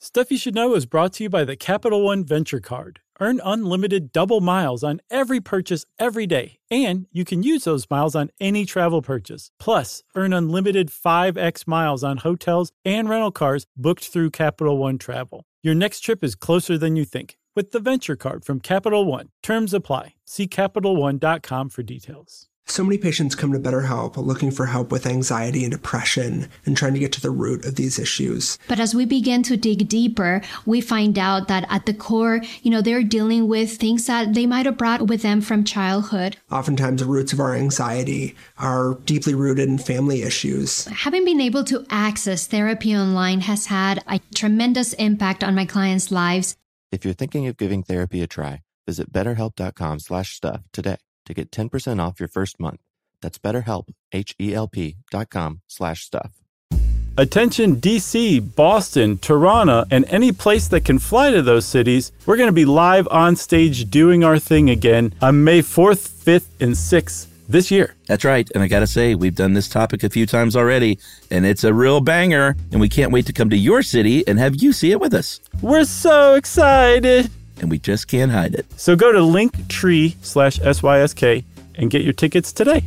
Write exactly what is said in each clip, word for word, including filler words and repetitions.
Stuff You Should Know is brought to you by the Capital One Venture Card. Earn unlimited double miles on every purchase every day, and you can use those miles on any travel purchase. Plus, earn unlimited five x miles on hotels and rental cars booked through Capital One Travel. Your next trip is closer than you think with the Venture Card from Capital One. Terms apply. See Capital One dot com for details. So many patients come to BetterHelp looking for help with anxiety and depression and trying to get to the root of these issues. But as we begin to dig deeper, we find out that at the core, you know, they're dealing with things that they might have brought with them from childhood. Oftentimes, the roots of our anxiety are deeply rooted in family issues. Having been able to access therapy online has had a tremendous impact on my clients' lives. If you're thinking of giving therapy a try, visit betterhelp.com slash stuff today to get ten percent off your first month. That's BetterHelp, H-E-L-P dot com slash stuff. Attention D C, Boston, Toronto, and any place that can fly to those cities. We're going to be live on stage doing our thing again on May fourth, fifth, and sixth this year. That's right. And I got to say, we've done this topic a few times already, and it's a real banger. And we can't wait to come to your city and have you see it with us. We're so excited. And we just can't hide it. So go to linktree slash S Y S K and get your tickets today.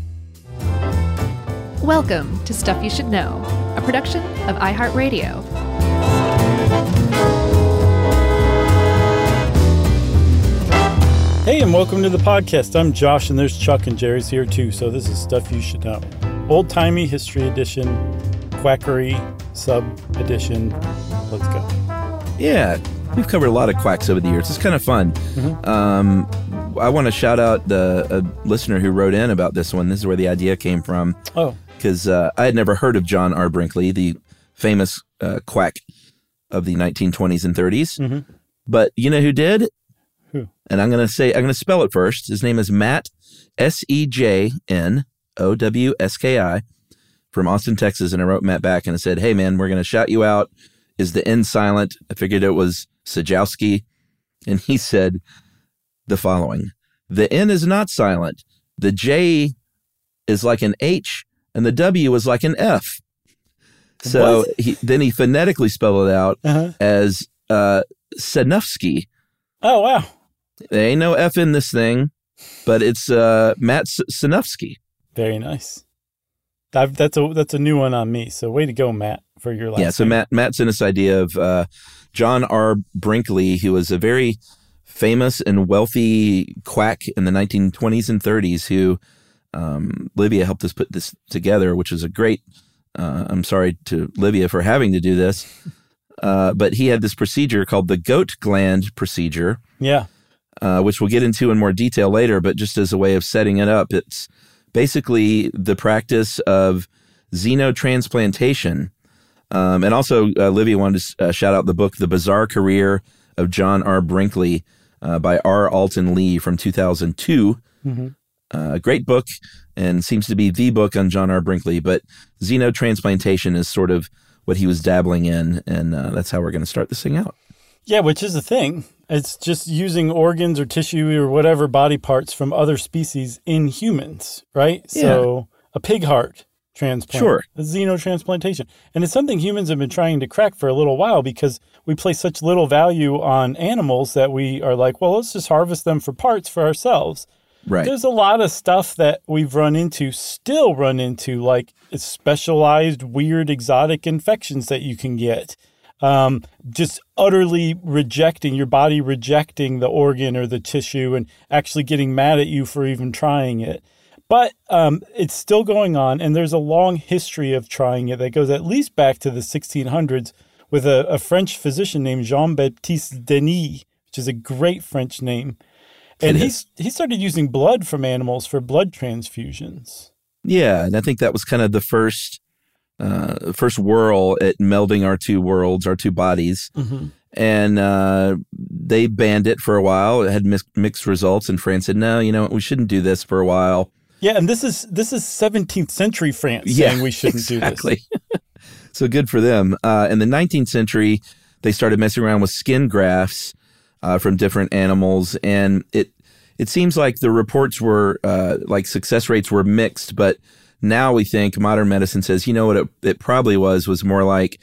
Welcome to Stuff You Should Know, a production of iHeartRadio. Hey, and welcome to the podcast. I'm Josh, and there's Chuck, and Jerry's here too. So this is Stuff You Should Know. Old-timey history edition, quackery sub-edition. Let's go. Yeah. We've covered a lot of quacks over the years. It's kind of fun. Mm-hmm. Um, I want to shout out the a listener who wrote in about this one. This is where the idea came from. Oh. Because uh, I had never heard of John R. Brinkley, the famous uh, quack of the nineteen twenties and thirties. Mm-hmm. But you know who did? Who? And I'm going to say, I'm going to spell it first. His name is Matt, S E J N O W S K I, from Austin, Texas. And I wrote Matt back and I said, hey, man, we're going to shout you out. Is the N silent? I figured it was Sajowski. And he said the following: the N is not silent. The J is like an H and the W is like an F. So he, then he phonetically spelled it out uh-huh. as uh, Sanufsky. Oh, wow. There ain't no F in this thing, but it's uh, Matt Sanufsky. Very nice. I've, that's a that's a new one on me. So way to go, Matt, for your last Yeah, so name. Matt Matt sent us idea of uh, John R. Brinkley, who was a very famous and wealthy quack in the nineteen twenties and thirties, who um, Livia helped us put this together, which is a great, uh, I'm sorry to Livia for having to do this, uh, but he had this procedure called the goat gland procedure. Yeah. Uh, which we'll get into in more detail later, but just as a way of setting it up, it's basically the practice of xenotransplantation. Um, and also, uh, Livia wanted to uh, shout out the book, The Bizarre Career of John R. Brinkley uh, by R. Alton Lee from two thousand two. Mm-hmm. Uh, great book, and seems to be the book on John R. Brinkley, but xenotransplantation is sort of what he was dabbling in, and uh, that's how we're going to start this thing out. Yeah, which is the thing. It's just using organs or tissue or whatever body parts from other species in humans, right? Yeah. So a pig heart transplant, sure, a xenotransplantation. And it's something humans have been trying to crack for a little while because we place such little value on animals that we are like, well, let's just harvest them for parts for ourselves. Right. There's a lot of stuff that we've run into, still run into, like specialized, weird, exotic infections that you can get. Um, just utterly rejecting, your body rejecting the organ or the tissue and actually getting mad at you for even trying it. But um, it's still going on, and there's a long history of trying it that goes at least back to the sixteen hundreds with a, a French physician named Jean-Baptiste Denis, which is a great French name. And he he started using blood from animals for blood transfusions. Yeah, and I think that was kind of the first uh, first whirl at melding our two worlds, our two bodies. Mm-hmm. And uh, they banned it for a while. It had mis- mixed results, and France said, no, you know what, we shouldn't do this for a while. Yeah, and this is this is seventeenth century France yeah, saying we shouldn't exactly. do this. So good for them. Uh, in the nineteenth century, they started messing around with skin grafts uh, from different animals, and it it seems like the reports were uh, like success rates were mixed. But now we think modern medicine says, you know what it, it probably was was more like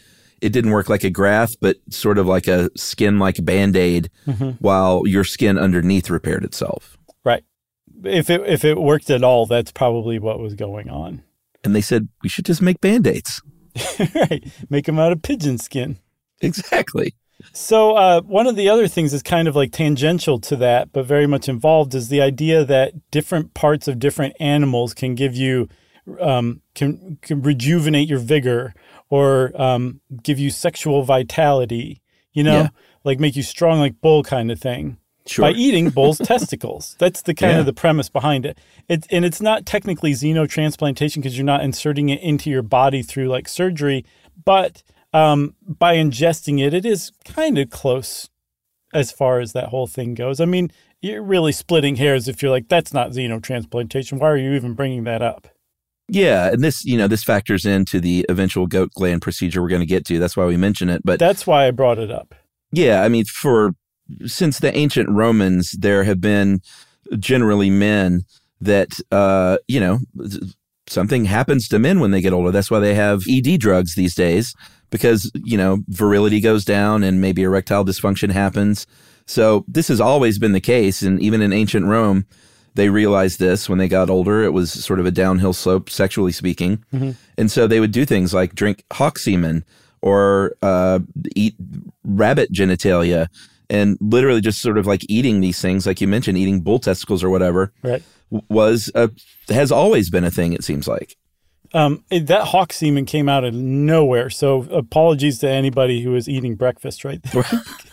it didn't work like a graft, but sort of like a skin-like Band-Aid Mm-hmm. while your skin underneath repaired itself. Right. If it if it worked at all, that's probably what was going on. And they said, we should just make Band-Aids. Right. Make them out of pigeon skin. Exactly. So uh, one of the other things that's kind of like tangential to that, but very much involved, is the idea that different parts of different animals can give you, um, can, can rejuvenate your vigor or um, give you sexual vitality, you know, Yeah. like make you strong like bull kind of thing. Sure. By eating bull's testicles. That's the kind Yeah. of the premise behind it. It and it's not technically xenotransplantation because you're not inserting it into your body through like surgery, but um, by ingesting it, it is kind of close as far as that whole thing goes. I mean, you're really splitting hairs if you're like, that's not xenotransplantation. Why are you even bringing that up? Yeah, and this, you know, this factors into the eventual goat gland procedure we're going to get to. That's why we mention it. But That's why I brought it up. yeah, I mean, for since the ancient Romans, there have been generally men that, uh, you know, something happens to men when they get older. That's why they have E D drugs these days, because, you know, virility goes down and maybe erectile dysfunction happens. So this has always been the case. And even in ancient Rome, they realized this when they got older. It was sort of a downhill slope, sexually speaking. Mm-hmm. And so they would do things like drink hawk semen or uh, eat rabbit genitalia, and literally just sort of like eating these things, like you mentioned, eating bull testicles or whatever, Right. was a, has always been a thing, it seems like. Um, it, that hawk semen came out of nowhere. So apologies to anybody who was eating breakfast right there.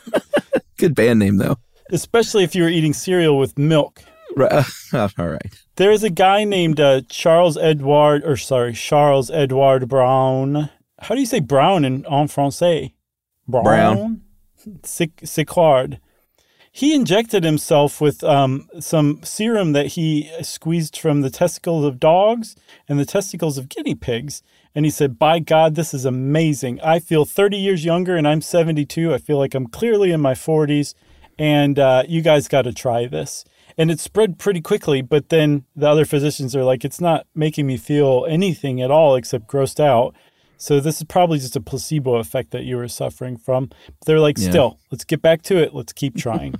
Good band name, though. Especially if you were eating cereal with milk. Right. All right. There is a guy named uh, Charles Edward, or sorry, Charles Edward Brown. How do you say Brown in en français? Brown. Brown. Sic- Sicard. He injected himself with um, some serum that he squeezed from the testicles of dogs and the testicles of guinea pigs. And he said, by God, this is amazing. I feel thirty years younger and I'm seventy-two. I feel like I'm clearly in my forties. And uh, you guys got to try this. And it spread pretty quickly. But then the other physicians are like, it's not making me feel anything at all except grossed out. So this is probably just a placebo effect that you were suffering from. But they're like, Yeah. still, let's get back to it. Let's keep trying.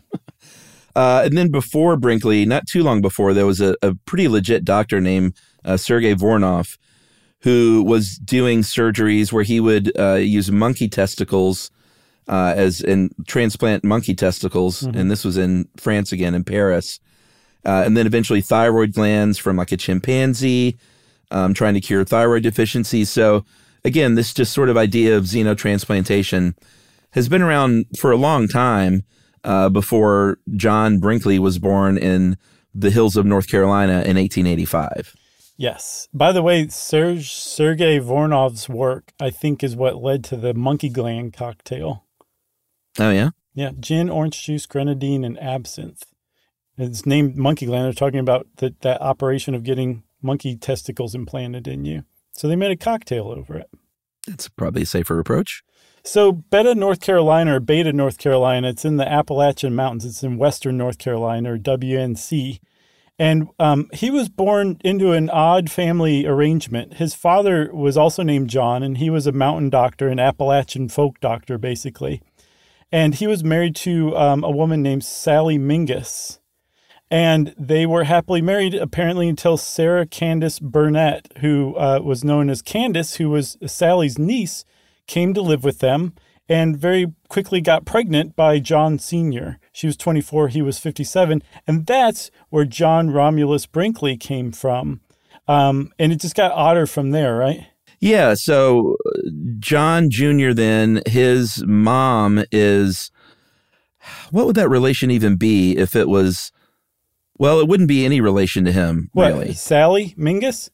Uh, and then before Brinkley, not too long before, there was a, a pretty legit doctor named uh, Sergei Voronov, who was doing surgeries where he would uh, use monkey testicles uh, as and transplant monkey testicles. Mm-hmm. And this was in France again, in Paris. Uh, and then eventually thyroid glands from like a chimpanzee, um, trying to cure thyroid deficiency. So again, this just sort of idea of xenotransplantation has been around for a long time, uh, before John Brinkley was born in the hills of North Carolina in eighteen eighty-five. Yes. By the way, Serge, Sergei Voronov's work, I think, is what led to the monkey gland cocktail. Oh, yeah? Yeah. Gin, orange juice, grenadine, and absinthe. It's named monkey gland. They're talking about the, that operation of getting monkey testicles implanted in you. So they made a cocktail over it. That's probably a safer approach. So Beta, North Carolina, or Beta, North Carolina, it's in the Appalachian Mountains. It's in western North Carolina, or W N C. And um, he was born into an odd family arrangement. His father was also named John, and he was a mountain doctor, an Appalachian folk doctor, basically. And he was married to um, a woman named Sally Mingus. And they were happily married, apparently, until Sarah Candace Burnett, who uh, was known as Candace, who was Sally's niece, came to live with them and very quickly got pregnant by John Senior She was twenty-four, he was fifty-seven. And that's where John Romulus Brinkley came from. Um, and it just got odder from there, right? Yeah, so John Junior then, his mom is, what would that relation even be if it was, well, it wouldn't be any relation to him, What, really. Sally Mingus?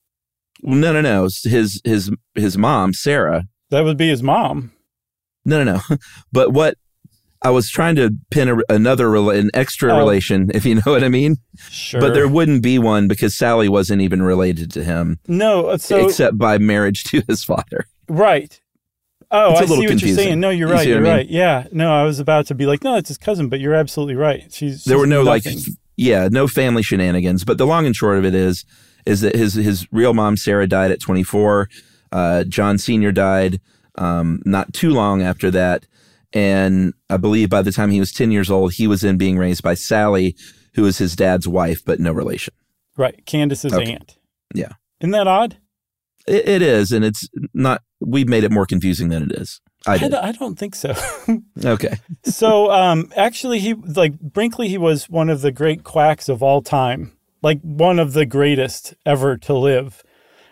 No, no, no. His his his mom, Sarah. That would be his mom. No, no, no. But what I was trying to pin a, another rela- an extra Oh. relation, if you know what I mean. Sure. But there wouldn't be one because Sally wasn't even related to him, No, so except by marriage to his father. right. Oh, It's a I see little what confusing. you're saying. No, you're You right. see what You're I mean? right. Yeah. No, I was about to be like, no, it's his cousin, but you're absolutely right. She's, There she's were no nothing. like, yeah, no family shenanigans. But the long and short of it is, is that his his real mom Sarah died at twenty-four. Uh, John Senior died um, not too long after that. And I believe by the time he was ten years old, he was then being raised by Sally, who is his dad's wife, but no relation. Right. Candace's Okay. aunt. Yeah. Isn't that odd? It, it is. And it's not, we've made it more confusing than it is. I I, did. d- I don't think so. Okay. So um, actually, he like Brinkley, he was one of the great quacks of all time, like one of the greatest ever to live.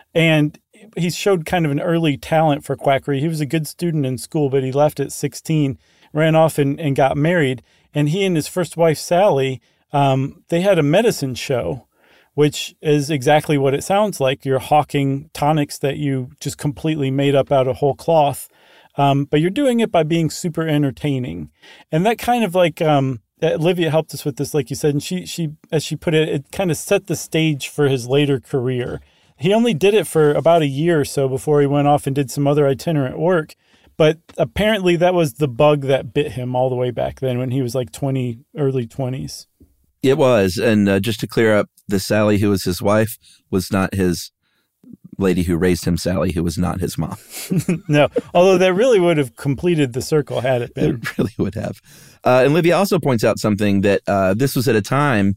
And he showed kind of an early talent for quackery. He was a good student in school, but he left at sixteen, ran off and, and got married. And he and his first wife, Sally, um, they had a medicine show, which is exactly what it sounds like. You're hawking tonics that you just completely made up out of whole cloth. Um, but you're doing it by being super entertaining. And that kind of like, um, Olivia helped us with this, like you said, and she, she, as she put it, it kind of set the stage for his later career. He only did it for about a year or so before he went off and did some other itinerant work. But apparently that was the bug that bit him all the way back then when he was like twenty, early twenties. It was. And uh, just to clear up, the Sally who was his wife was not his lady who raised him, Sally, who was not his mom. No, although that really would have completed the circle had it been. It really would have. Uh, and Livia also points out something that uh, this was at a time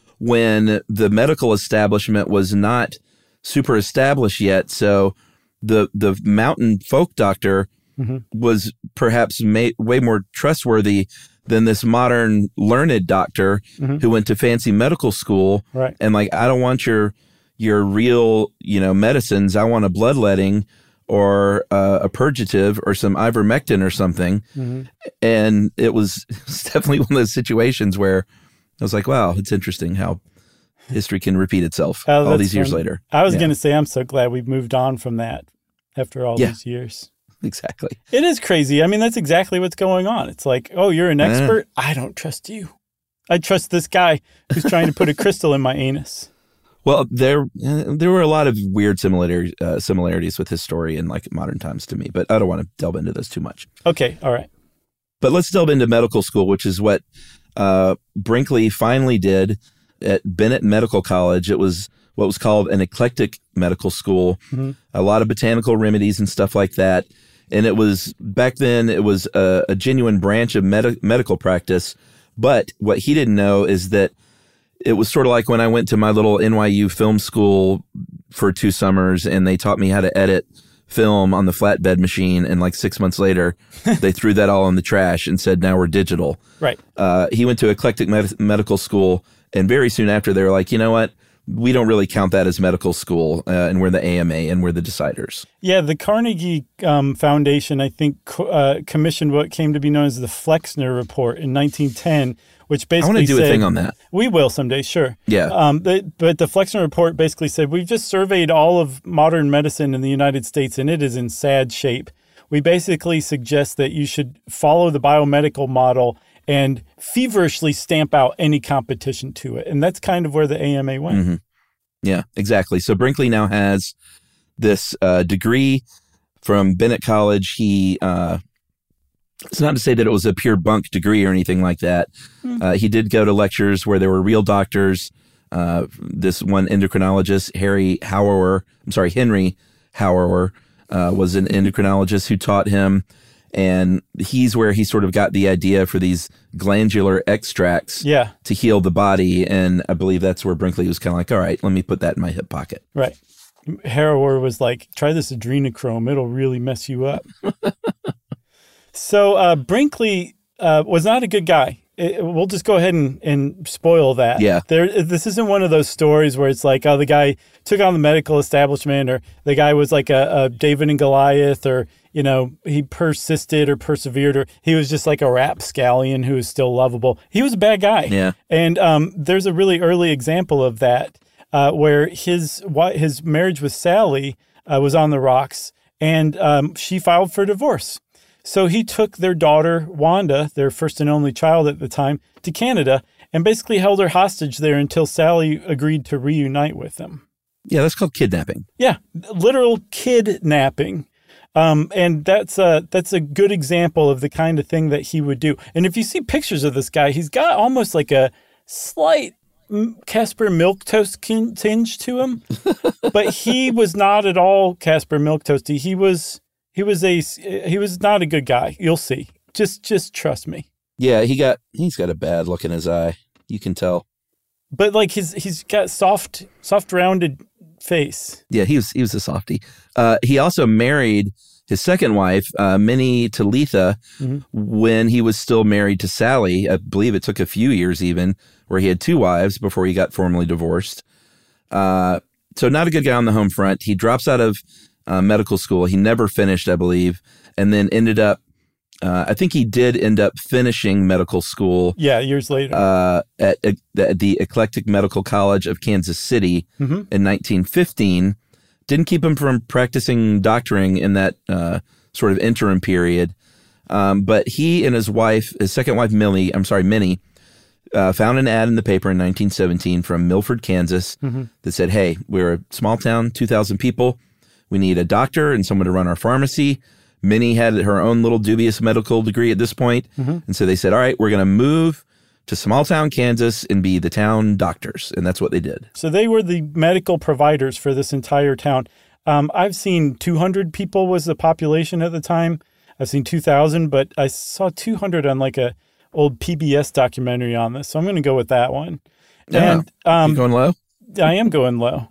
when the medical establishment was not super established yet. So the the mountain folk doctor mm-hmm. was perhaps ma- way more trustworthy than this modern learned doctor mm-hmm. who went to fancy medical school. Right. And like, I don't want your your real, you know, medicines. I want a bloodletting or uh, a purgative or some ivermectin or something. Mm-hmm. And it was, it was definitely one of those situations where I was like, wow, it's interesting how history can repeat itself oh, all these years funny. later. I was yeah. going to say, I'm so glad we've moved on from that after all yeah. these years. Exactly. It is crazy. I mean, that's exactly what's going on. It's like, oh, you're an expert? Uh, I don't trust you. I trust this guy who's trying to put a crystal in my anus. Well, there uh, there were a lot of weird similarities uh, similarities with his story in like modern times to me, but I don't want to delve into those too much. Okay, all right. But let's delve into medical school, which is what uh, Brinkley finally did at Bennett Medical College. It was what was called an eclectic medical school, mm-hmm. a lot of botanical remedies and stuff like that. And it was back then it was a, a genuine branch of med- medical practice. But what he didn't know is that it was sort of like when I went to my little N Y U film school for two summers and they taught me how to edit film on the flatbed machine. And like six months later, they threw that all in the trash and said, now we're digital. Right. Uh, he went to eclectic med- medical school. And very soon after, they were like, you know what? We don't really count that as medical school. Uh, and we're the A M A and we're the deciders. Yeah. The Carnegie um, Foundation, I think, uh, commissioned what came to be known as the Flexner Report in nineteen ten. Which basically I want to do said, a thing on that. We will someday, sure. Yeah. Um, but, but the Flexner Report basically said, we've just surveyed all of modern medicine in the United States, and it is in sad shape. We basically suggest that you should follow the biomedical model and feverishly stamp out any competition to it. And that's kind of where the A M A went. Mm-hmm. Yeah, exactly. So Brinkley now has this uh, degree from Bennett College. He... Uh, It's not to say that it was a pure bunk degree or anything like that. Mm. Uh, he did go to lectures where there were real doctors. Uh, this one endocrinologist, Harry Hauer, I'm sorry, Henry Hauer, uh, was an endocrinologist who taught him. And he's where he sort of got the idea for these glandular extracts yeah. to heal the body. And I believe that's where Brinkley was kind of like, all right, let me put that in my hip pocket. Right. Hauer was like, try this adrenochrome. It'll really mess you up. So uh, Brinkley uh, was not a good guy. It, we'll just go ahead and, and spoil that. Yeah. There, this isn't one of those stories where it's like, oh, the guy took on the medical establishment, or the guy was like a, a David and Goliath, or, you know, he persisted or persevered, or he was just like a rapscallion who is still lovable. He was a bad guy. Yeah. And um, there's a really early example of that uh, where his his marriage with Sally uh, was on the rocks, and um, she filed for divorce. So he took their daughter, Wanda, their first and only child at the time, to Canada and basically held her hostage there until Sally agreed to reunite with them. Yeah, that's called kidnapping. Yeah, literal kidnapping. Um, and that's a, that's a good example of the kind of thing that he would do. And if you see pictures of this guy, he's got almost like a slight Casper Milquetoast tinge to him. But he was not at all Casper Milquetoasty. He was... He was a he was not a good guy. You'll see. Just just trust me. Yeah, he got he's got a bad look in his eye. You can tell. But like his he's got soft soft rounded face. Yeah, he was he was a softie. Uh, he also married his second wife, uh, Minnie Talitha, mm-hmm. when he was still married to Sally. I believe it took a few years even, where he had two wives before he got formally divorced. Uh, so not a good guy on the home front. He drops out of uh, medical school. He never finished, I believe, and then ended up, uh, I think he did end up finishing medical school. Yeah, years later. Uh, at, at the Eclectic Medical College of Kansas City mm-hmm. in nineteen fifteen. Didn't keep him from practicing doctoring in that uh, sort of interim period. Um, but he and his wife, his second wife, Millie, I'm sorry, Minnie, uh, found an ad in the paper in nineteen seventeen from Milford, Kansas, mm-hmm. that said, hey, we're a small town, two thousand people. We need a doctor and someone to run our pharmacy. Minnie had her own little dubious medical degree at this point. Mm-hmm. And so they said, all right, we're going to move to small town Kansas and be the town doctors. And that's what they did. So they were the medical providers for this entire town. Um, I've seen two hundred people was the population at the time. I've seen two thousand, but I saw two hundred on like a old P B S documentary on this. So I'm going to go with that one. Yeah. And um, you going low? I am going low.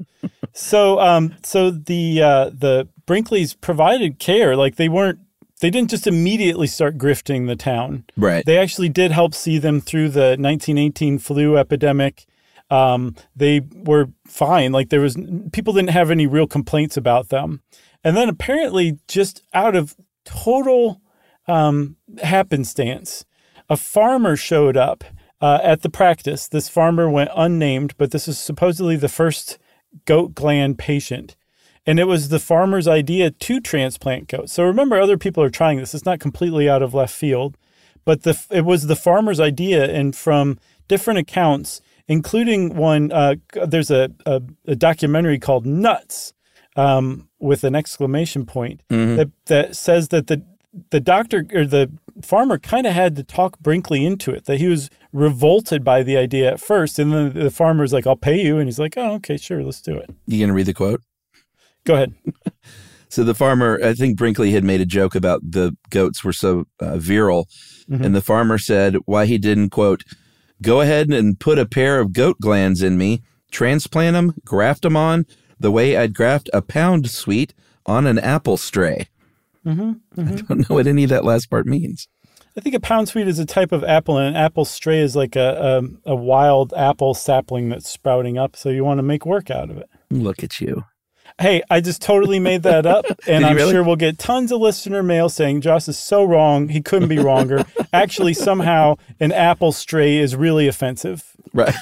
so um, so the uh, the Brinkleys provided care. Like they weren't, they didn't just immediately start grifting the town. Right. They actually did help see them through the nineteen eighteen flu epidemic. Um, they were fine. Like there was, people didn't have any real complaints about them. And then apparently just out of total um, happenstance, a farmer showed up uh, at the practice. This farmer went unnamed, but this is supposedly the first goat gland patient. And it was the farmer's idea to transplant goats. So remember, other people are trying this. It's not completely out of left field. But the it was the farmer's idea. And from different accounts, including one, uh, there's a, a, a documentary called Nuts um, with an exclamation point mm-hmm. that, that says that the the doctor or the farmer kind of had to talk Brinkley into it, that he was revolted by the idea at first. And then the farmer's like, I'll pay you. And he's like, oh, okay, sure, let's do it. You going to read the quote? Go ahead. So the farmer, I think Brinkley had made a joke about the goats were so uh, virile. Mm-hmm. And the farmer said why he didn't, quote, go ahead and put a pair of goat glands in me, transplant them, graft them on the way I'd graft a pound sweet on an apple stray. Mm-hmm, mm-hmm. I don't know what any of that last part means. I think a pound sweet is a type of apple, and an apple stray is like a, a, a wild apple sapling that's sprouting up. So you want to make work out of it. Look at you. Hey, I just totally made that up, and I'm really? sure we'll get tons of listener mail saying Josh is so wrong. He couldn't be wronger. Actually, somehow an apple stray is really offensive. Right.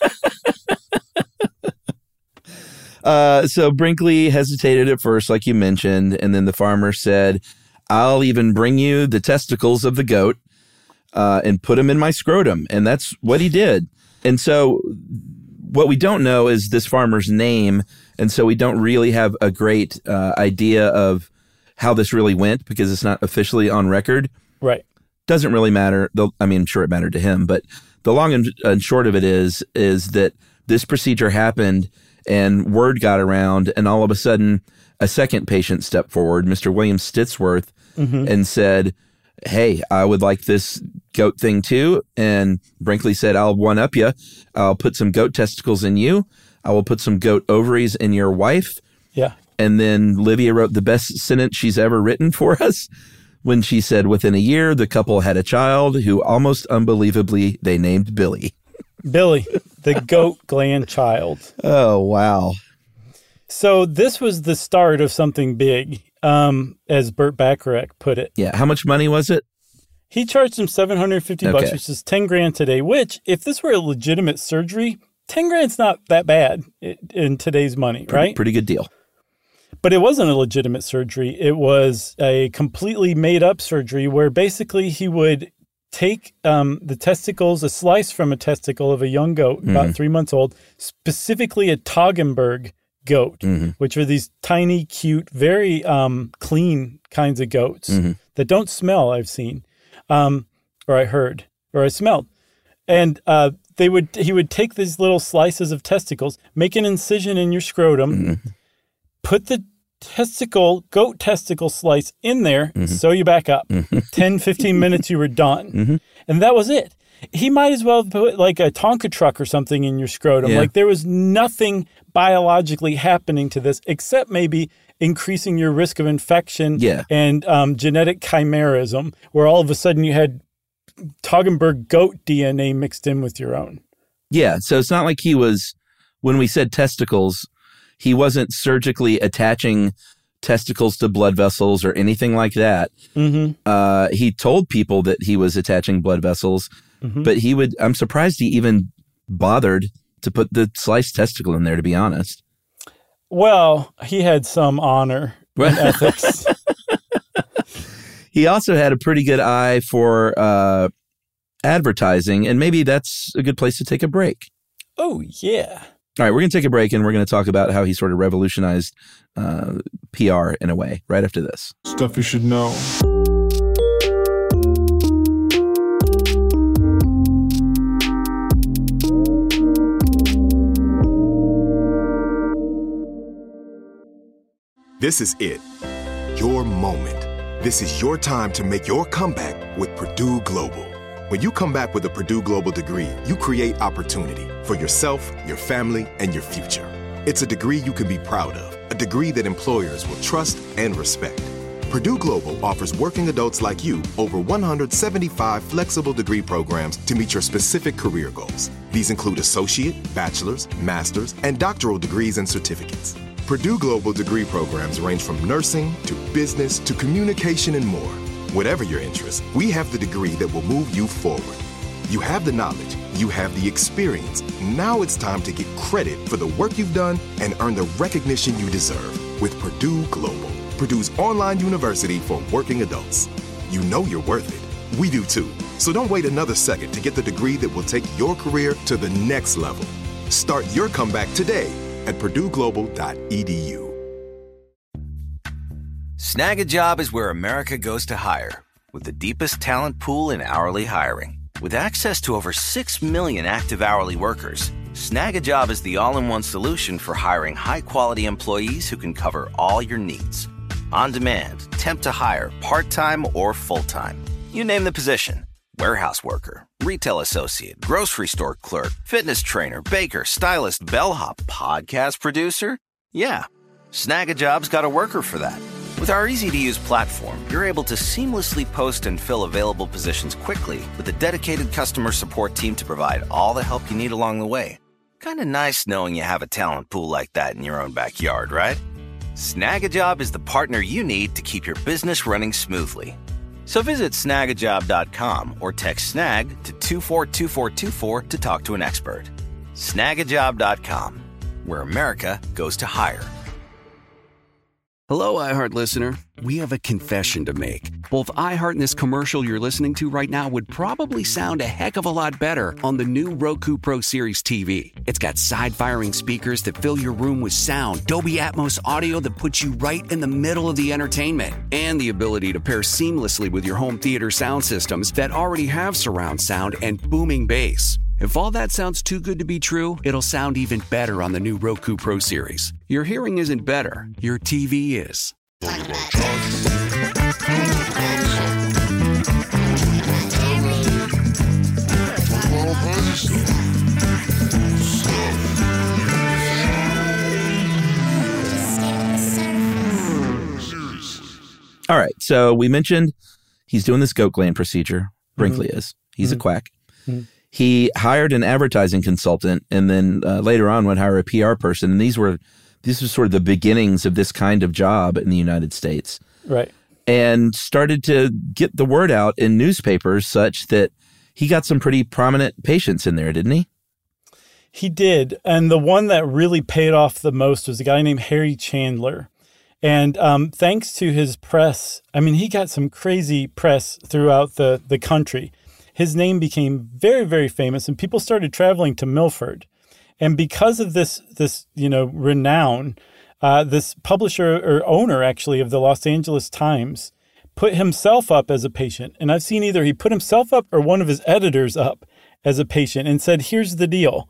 uh, so Brinkley hesitated at first, like you mentioned, and then the farmer said, I'll even bring you the testicles of the goat uh, and put them in my scrotum. And that's what he did. And so what we don't know is this farmer's name. And so we don't really have a great uh, idea of how this really went because it's not officially on record. Right. Doesn't really matter. The, I mean, I'm sure it mattered to him, but the long and, and short of it is, is that this procedure happened and word got around, and all of a sudden a second patient stepped forward, Mister William Stitsworth, mm-hmm. and said, hey, I would like this goat thing too. And Brinkley said, I'll one up you. I'll put some goat testicles in you. I will put some goat ovaries in your wife. Yeah. And then Livia wrote the best sentence she's ever written for us when she said, within a year, the couple had a child who almost unbelievably they named Billy. Billy, the goat gland child. Oh, wow. So this was the start of something big, um, as Burt Bacharach put it. Yeah. How much money was it? He charged him seven hundred fifty okay. bucks, which is ten grand today, which if this were a legitimate surgery, ten grand's not that bad in today's money, pretty, right? Pretty good deal. But it wasn't a legitimate surgery. It was a completely made up surgery where basically he would take um, the testicles, a slice from a testicle of a young goat, mm-hmm. about three months old, specifically a Toggenburg goat, mm-hmm. which are these tiny, cute, very um, clean kinds of goats mm-hmm. that don't smell, I've seen, um, or I heard, or I smelled. And uh, they would he would take these little slices of testicles, make an incision in your scrotum, mm-hmm. put the testicle, goat testicle slice in there, mm-hmm. sew you back up. Mm-hmm. ten, fifteen minutes, you were done. Mm-hmm. And that was it. He might as well put like a Tonka truck or something in your scrotum. Yeah. Like there was nothing biologically happening to this except maybe increasing your risk of infection yeah. and um, genetic chimerism, where all of a sudden you had Toggenburg goat D N A mixed in with your own. Yeah, so it's not like he was, when we said testicles, he wasn't surgically attaching testicles to blood vessels or anything like that. Mm-hmm. Uh, he told people that he was attaching blood vessels, mm-hmm. but he would, I'm surprised he even bothered to put the sliced testicle in there, to be honest. Well, he had some honor and ethics. He also had a pretty good eye for uh, advertising, and maybe that's a good place to take a break. Oh, yeah. All right, we're going to take a break, and we're going to talk about how he sort of revolutionized uh, P R in a way right after this. Stuff you should know. This is it. Your moment. This is your time to make your comeback with Purdue Global. When you come back with a Purdue Global degree, you create opportunity for yourself, your family, and your future. It's a degree you can be proud of, a degree that employers will trust and respect. Purdue Global offers working adults like you over one hundred seventy-five flexible degree programs to meet your specific career goals. These include associate, bachelor's, master's, and doctoral degrees and certificates. Purdue Global degree programs range from nursing to business to communication and more. Whatever your interest, we have the degree that will move you forward. You have the knowledge, you have the experience. Now it's time to get credit for the work you've done and earn the recognition you deserve with Purdue Global, Purdue's online university for working adults. You know you're worth it. We do too. So don't wait another second to get the degree that will take your career to the next level. Start your comeback today at purdue global dot e d u. Snag a Job is where America goes to hire, with the deepest talent pool in hourly hiring. With access to over six million active hourly workers, Snag a Job is the all-in-one solution for hiring high-quality employees who can cover all your needs. On demand, temp to hire, part-time or full-time. You name the position. Warehouse worker, retail associate, grocery store clerk, fitness trainer, baker, stylist, bellhop, podcast producer. Yeah, Snag a Job's got a worker for that. With our easy-to-use platform, you're able to seamlessly post and fill available positions quickly with a dedicated customer support team to provide all the help you need along the way. Kind of nice knowing you have a talent pool like that in your own backyard, right? Snag a Job is the partner you need to keep your business running smoothly. So visit snag a job dot com or text SNAG to two four two four two four to talk to an expert. snag a job dot com, where America goes to hire. Hello, iHeart listener. We have a confession to make. Both iHeart and this commercial you're listening to right now would probably sound a heck of a lot better on the new Roku Pro Series T V. It's got side-firing speakers that fill your room with sound, Dolby Atmos audio that puts you right in the middle of the entertainment, and the ability to pair seamlessly with your home theater sound systems that already have surround sound and booming bass. If all that sounds too good to be true, it'll sound even better on the new Roku Pro Series. Your hearing isn't better, your T V is. All right, so we mentioned he's doing this goat gland procedure. Brinkley mm-hmm. is. He's mm-hmm. a quack. Mm-hmm. He hired an advertising consultant, and then uh, later on would hire a P R person. And these were, these were sort of the beginnings of this kind of job in the United States. Right. And started to get the word out in newspapers such that he got some pretty prominent patients in there, didn't he? He did. And the one that really paid off the most was a guy named Harry Chandler. And um, thanks to his press, I mean, he got some crazy press throughout the, the country. His name became very, very famous, and people started traveling to Milford. And because of this, this you know, renown, uh, this publisher or owner, actually, of the Los Angeles Times put himself up as a patient. And I've seen either he put himself up or one of his editors up as a patient and said, here's the deal.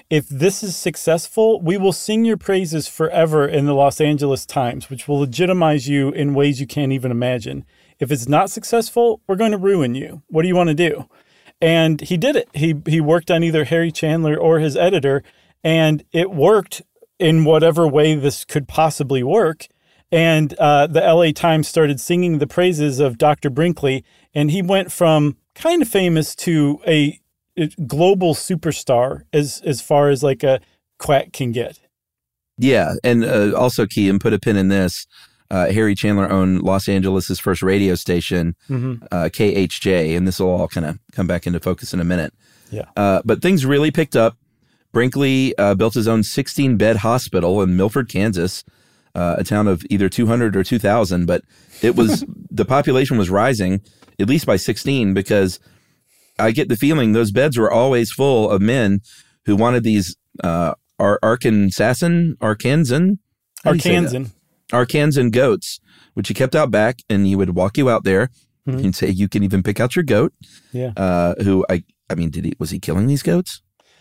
if this is successful, we will sing your praises forever in the Los Angeles Times, which will legitimize you in ways you can't even imagine. If it's not successful, we're going to ruin you. What do you want to do? And he did it. He he worked on either Harry Chandler or his editor, and it worked in whatever way this could possibly work. And uh, the L A Times started singing the praises of Doctor Brinkley, and he went from kind of famous to a, a global superstar as as far as like a quack can get. Yeah, and uh, also key, and put a pin in this, uh, Harry Chandler owned Los Angeles' first radio station, mm-hmm. uh, K H J, and this will all kind of come back into focus in a minute. Yeah. Uh, but things really picked up. Brinkley uh, built his own sixteen-bed hospital in Milford, Kansas, uh, a town of either two hundred or two thousand, but it was the population was rising, at least by sixteen, because I get the feeling those beds were always full of men who wanted these uh, Ar- Arkansan, Arkansan? Arkansan. Arkansan goats, which he kept out back, and he would walk you out there mm-hmm. and say, you can even pick out your goat. Yeah. Uh, who, I I mean, did he was he killing these goats?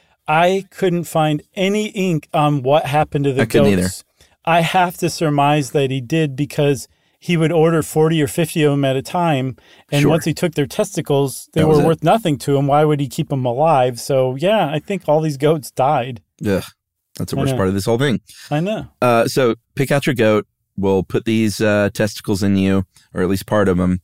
I couldn't find any ink on what happened to the I couldn't goats. either. I have to surmise that he did because he would order forty or fifty of them at a time. And Sure. once he took their testicles, they That were was it. worth nothing to him. Why would he keep them alive? So, yeah, I think all these goats died. Ugh, that's the I worst know. part of this whole thing. I know. Uh, so pick out your goat. We'll put these uh, testicles in you, or at least part of them.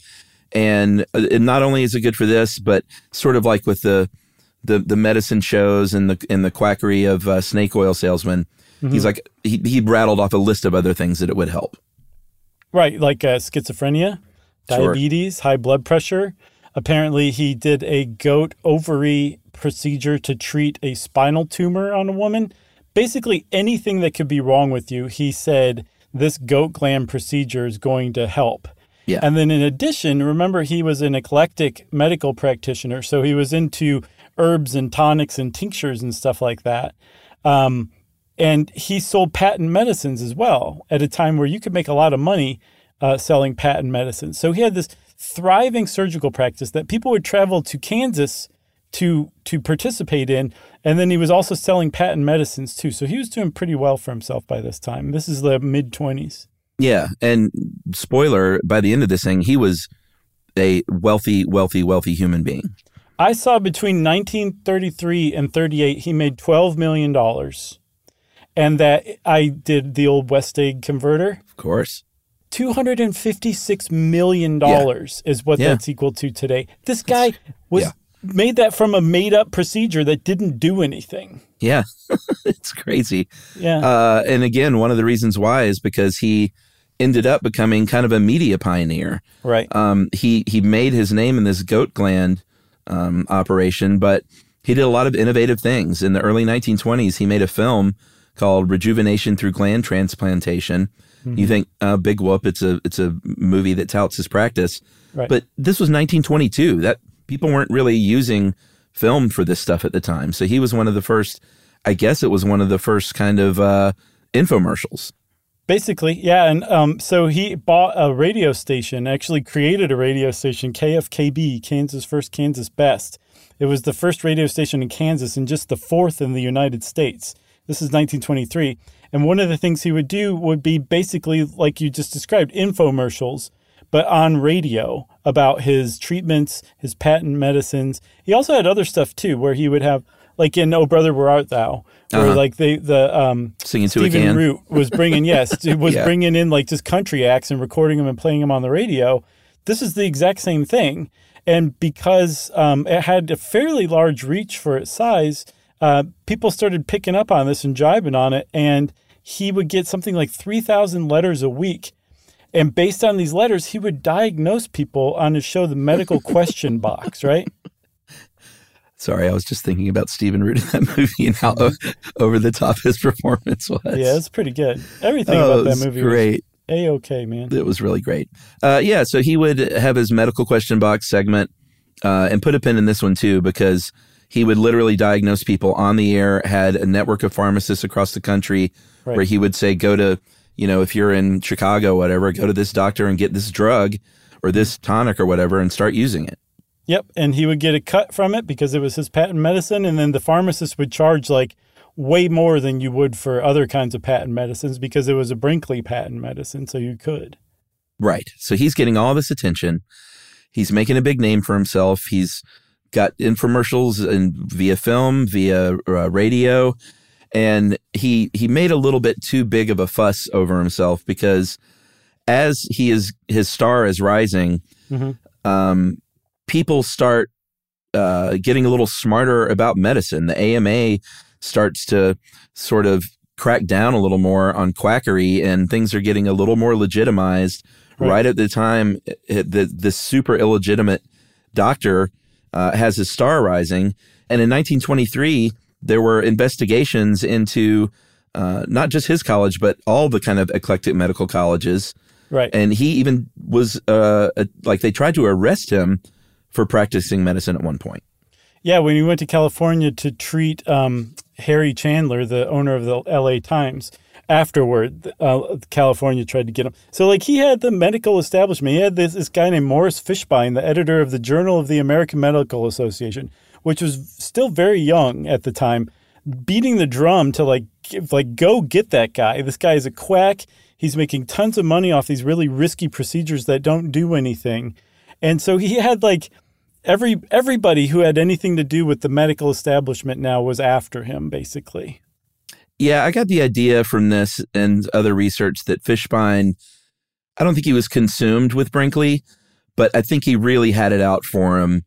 And uh, it not only is it good for this, but sort of like with the the, the medicine shows and the and the quackery of uh, snake oil salesmen, mm-hmm. he's like he he rattled off a list of other things that it would help. Right, like uh, schizophrenia, Sure. diabetes, high blood pressure. Apparently, he did a goat ovary procedure to treat a spinal tumor on a woman. Basically, anything that could be wrong with you, he said, this goat gland procedure is going to help. Yeah. And then in addition, remember, he was an eclectic medical practitioner, so he was into herbs and tonics and tinctures and stuff like that. Um, and he sold patent medicines as well at a time where you could make a lot of money uh, selling patent medicines. So he had this thriving surgical practice that people would travel to Kansas to to participate in. And then he was also selling patent medicines too. So he was doing pretty well for himself by this time. This is the mid-twenties. Yeah, and spoiler, by the end of this thing, he was a wealthy, wealthy, wealthy human being. I saw between nineteen thirty-three and thirty-eight, he made twelve million dollars. And that I did the old West Egg converter. Of course. two hundred fifty-six million dollars yeah. is what yeah. that's equal to today. This guy was yeah. made that from a made-up procedure that didn't do anything. Yeah, it's crazy. Yeah. Uh, and again, one of the reasons why is because he ended up becoming kind of a media pioneer. Right. Um, he he made his name in this goat gland um, operation, but he did a lot of innovative things. In the early nineteen twenties, he made a film called Rejuvenation Through Gland Transplantation. Mm-hmm. You think, uh, big whoop, it's a it's a movie that touts his practice. Right. But this was nineteen twenty-two. That people weren't really using film for this stuff at the time. So he was one of the first, I guess it was one of the first kind of uh, infomercials. Basically, yeah. And um, so he bought a radio station, actually created a radio station, K F K B, Kansas First, Kansas Best. It was the first radio station in Kansas and just the fourth in the United States. This is nineteen twenty-three. And one of the things he would do would be basically, like you just described, infomercials, but on radio about his treatments, his patent medicines. He also had other stuff, too, where he would have, like in Oh Brother, Where Art Thou? Where uh-huh. like they, the um, Singing to Stephen a can. Root was bringing, yes, was Yeah. bringing in like just country acts and recording them and playing them on the radio. This is the exact same thing. And because um, it had a fairly large reach for its size, uh, people started picking up on this and jibing on it. And he would get something like three thousand letters a week. And based on these letters, he would diagnose people on his show, The Medical Question Box, right? Sorry, I was just thinking about Stephen Root in that movie and how o- over the top his performance was. Yeah, it's pretty good. Everything Oh, about it was that movie great. was A-okay, man. It was really great. Uh, yeah, so he would have his medical question box segment uh, and put a pin in this one too, because he would literally diagnose people on the air, had a network of pharmacists across the country Right. where he would say, go to, you know, if you're in Chicago, whatever, go to this doctor and get this drug or this tonic or whatever and start using it. Yep, and he would get a cut from it because it was his patent medicine, and then the pharmacist would charge like way more than you would for other kinds of patent medicines because it was a Brinkley patent medicine, so you could. Right. So he's getting all this attention. He's making a big name for himself. He's got infomercials and via film, via uh, radio, and he he made a little bit too big of a fuss over himself because as he is his star is rising, mm-hmm. um, people start uh, getting a little smarter about medicine. The A M A starts to sort of crack down a little more on quackery, and things are getting a little more legitimized. Right, right at the time, the this super illegitimate doctor uh, has his star rising, and in nineteen twenty-three, there were investigations into uh, not just his college, but all the kind of eclectic medical colleges. Right. And he even was uh, a, like they tried to arrest him for practicing medicine at one point. Yeah, when he went to California to treat um, Harry Chandler, the owner of the L A Times, afterward, uh, California tried to get him. So, like, he had the medical establishment. He had this, this guy named Morris Fishbein, the editor of the Journal of the American Medical Association, which was still very young at the time, beating the drum to, like, give, like go get that guy. This guy is a quack. He's making tons of money off these really risky procedures that don't do anything. And so he had, like, every everybody who had anything to do with the medical establishment now was after him, basically. Yeah, I got the idea from this and other research that Fishbein, I don't think he was consumed with Brinkley, but I think he really had it out for him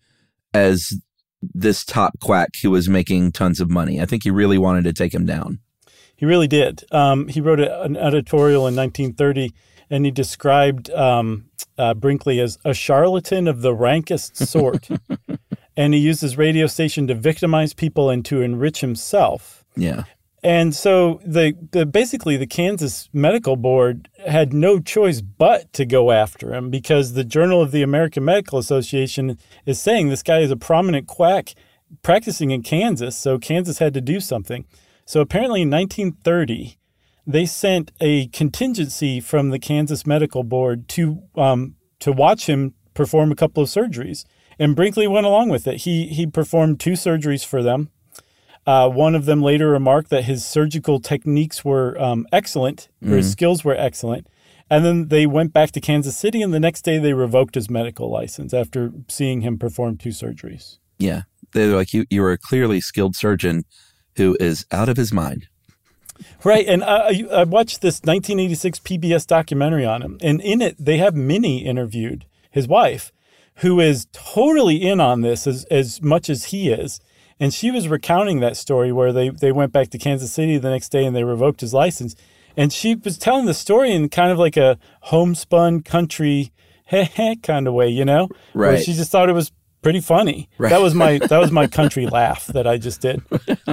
as this top quack who was making tons of money. I think he really wanted to take him down. He really did. Um, he wrote a, an editorial in nineteen thirty, and he described um, uh, Brinkley as a charlatan of the rankest sort. And he used his radio station to victimize people and to enrich himself. Yeah. And so the, the basically the Kansas Medical Board had no choice but to go after him because the Journal of the American Medical Association is saying this guy is a prominent quack practicing in Kansas, so Kansas had to do something. So apparently in nineteen thirty, they sent a contingency from the Kansas Medical Board to um, to watch him perform a couple of surgeries. And Brinkley went along with it. He he performed two surgeries for them. Uh, one of them later remarked that his surgical techniques were um, excellent, or mm. his skills were excellent. And then they went back to Kansas City, and the next day they revoked his medical license after seeing him perform two surgeries. Yeah. They're like, you, you were a clearly skilled surgeon who is out of his mind. Right. And I, I watched this nineteen eighty-six P B S documentary on him. And in it, they have Minnie interviewed, his wife, who is totally in on this as, as much as he is. And she was recounting that story where they, they went back to Kansas City the next day and they revoked his license. And she was telling the story in kind of like a homespun country heh heh kind of way, you know? Right. Where she just thought it was pretty funny. Right. That was my that was my country laugh that I just did.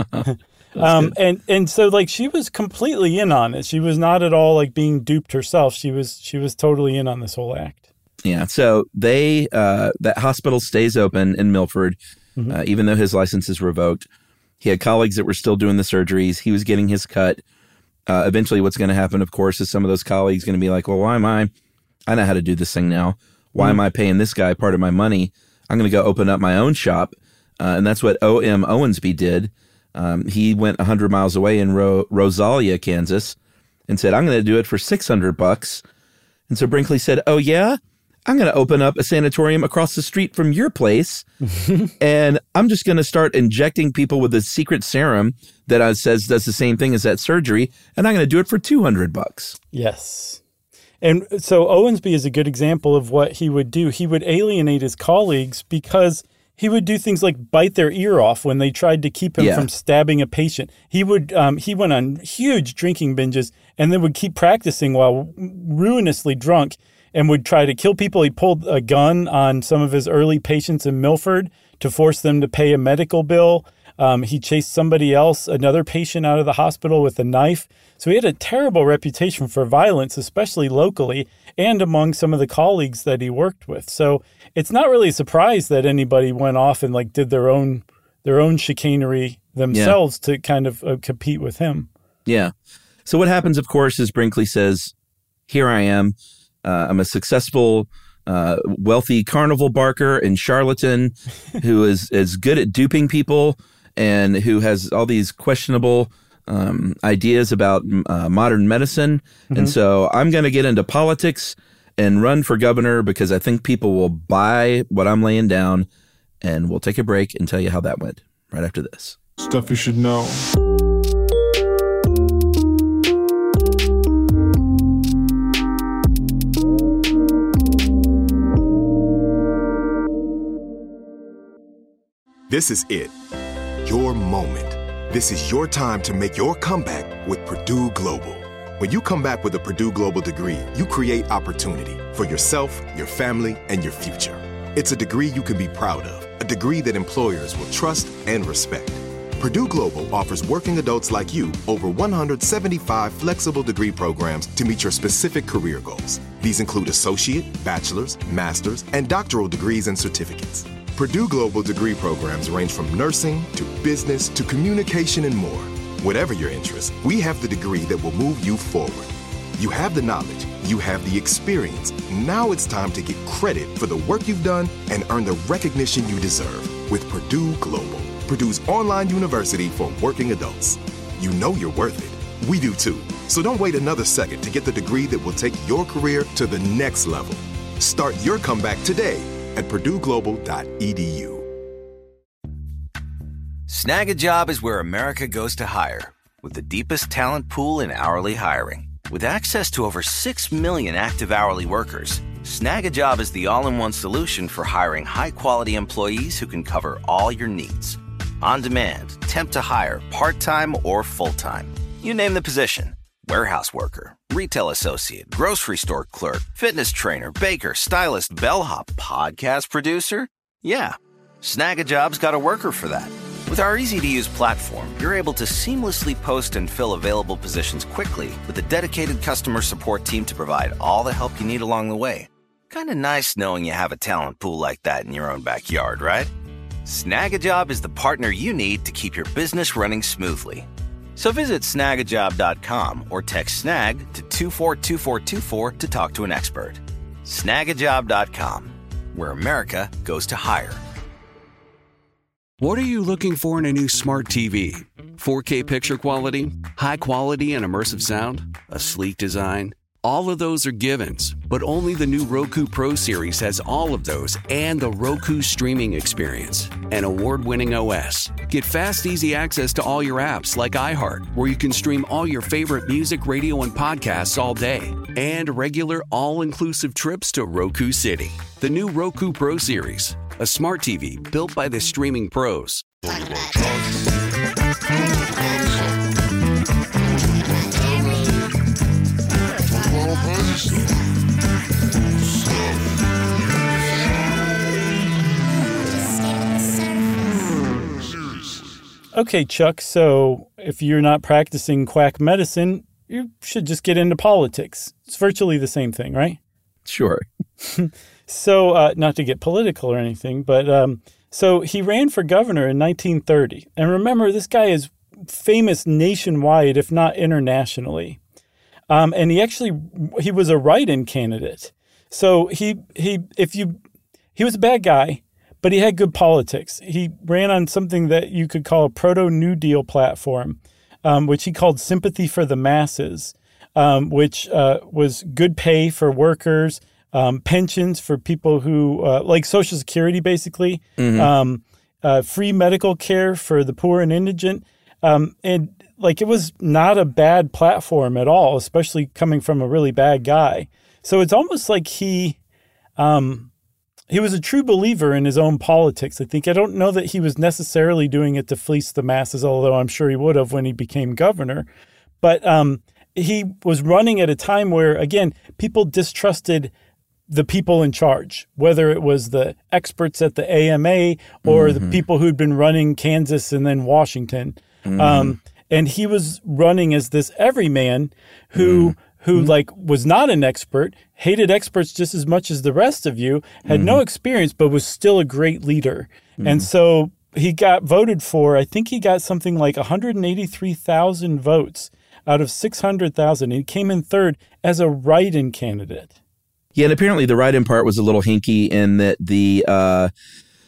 um, and and so like she was completely in on it. She was not at all like being duped herself. She was she was totally in on this whole act. Yeah. So they uh, that hospital stays open in Milford. Mm-hmm. Uh, even though his license is revoked. He had colleagues that were still doing the surgeries. He was getting his cut. Uh, eventually, what's going to happen, of course, is some of those colleagues going to be like, well, why am I? I know how to do this thing now. Why mm-hmm. am I paying this guy part of my money? I'm going to go open up my own shop. Uh, and that's what O M Owensby did. Um, he went one hundred miles away in Ro- Rosalia, Kansas, and said, I'm going to do it for six hundred bucks. And so Brinkley said, oh, yeah? I'm going to open up a sanatorium across the street from your place, and I'm just going to start injecting people with a secret serum that uh, says does the same thing as that surgery, and I'm going to do it for two hundred bucks. Yes. And so Owensby is a good example of what he would do. He would alienate his colleagues because he would do things like bite their ear off when they tried to keep him yeah. from stabbing a patient. He would um, he went on huge drinking binges and then would keep practicing while ruinously drunk and would try to kill people. He pulled a gun on some of his early patients in Milford to force them to pay a medical bill. Um, he chased somebody else, another patient, out of the hospital with a knife. So he had a terrible reputation for violence, especially locally and among some of the colleagues that he worked with. So it's not really a surprise that anybody went off and like did their own their own chicanery themselves yeah. to kind of uh, compete with him. Yeah. So what happens, of course, is Brinkley says, here I am. Uh, I'm a successful, uh, wealthy carnival barker and charlatan who is, is good at duping people and who has all these questionable um, ideas about uh, modern medicine. Mm-hmm. And so I'm going to get into politics and run for governor because I think people will buy what I'm laying down. And we'll take a break and tell you how that went right after this. Stuff you should know. This is it. Your moment. This is your time to make your comeback with Purdue Global. When you come back with a Purdue Global degree, you create opportunity for yourself, your family, and your future. It's a degree you can be proud of, a degree that employers will trust and respect. Purdue Global offers working adults like you over one hundred seventy-five flexible degree programs to meet your specific career goals. These include associate, bachelor's, master's, and doctoral degrees and certificates. Purdue Global degree programs range from nursing to business to communication and more. Whatever your interest, we have the degree that will move you forward. You have the knowledge, you have the experience. Now it's time to get credit for the work you've done and earn the recognition you deserve with Purdue Global, Purdue's online university for working adults. You know you're worth it. We do too. So don't wait another second to get the degree that will take your career to the next level. Start your comeback today at purdue global dot e d u. Snag a Job is where America goes to hire, with the deepest talent pool in hourly hiring. With access to over six million active hourly workers, Snag a Job is the all-in-one solution for hiring high-quality employees who can cover all your needs. On demand, temp to hire, part-time or full-time. You name the position. Warehouse worker, retail associate, grocery store clerk, fitness trainer, baker, stylist, bellhop, podcast producer. Yeah, Snag a Job's got a worker for that. With our easy-to-use platform, you're able to seamlessly post and fill available positions quickly with a dedicated customer support team to provide all the help you need along the way. Kind of nice knowing you have a talent pool like that in your own backyard, right? Snag a Job is the partner you need to keep your business running smoothly. So visit snag a job dot com or text SNAG to two four two four two four to talk to an expert. snag a job dot com, where America goes to hire. What are you looking for in a new smart T V? four K picture quality? High quality and immersive sound? A sleek design? All of those are givens, but only the new Roku Pro Series has all of those and the Roku streaming experience, an award-winning O S. Get fast, easy access to all your apps like iHeart, where you can stream all your favorite music, radio, and podcasts all day, and regular all-inclusive trips to Roku City. The new Roku Pro Series, a smart T V built by the streaming pros. Okay, Chuck, so if you're not practicing quack medicine, you should just get into politics. It's virtually the same thing, right? Sure. So, uh, not to get political or anything, but um, so he ran for governor in nineteen thirty. And remember, this guy is famous nationwide, if not internationally. Um, and he actually, he was a write-in candidate. So he, he, if you, he was a bad guy, but he had good politics. He ran on something that you could call a proto-New Deal platform, um, which he called Sympathy for the Masses, um, which uh, was good pay for workers, um, pensions for people who, uh, like Social Security, basically, Mm-hmm. um, uh, free medical care for the poor and indigent. Um, and like, it was not a bad platform at all, especially coming from a really bad guy. So it's almost like he, um, he was a true believer in his own politics. I think, I don't know that he was necessarily doing it to fleece the masses, although I'm sure he would have when he became governor. But um, he was running at a time where, again, people distrusted the people in charge, whether it was the experts at the A M A or mm-hmm. the people who'd been running Kansas and then Washington. Mm-hmm. Um, and he was running as this everyman who, mm-hmm. who like was not an expert, hated experts just as much as the rest of you, had mm-hmm. no experience, but was still a great leader. Mm-hmm. And so he got voted for, I think he got something like one hundred eighty-three thousand votes out of six hundred thousand. He came in third as a write-in candidate. Yeah, and apparently the write-in part was a little hinky in that the uh,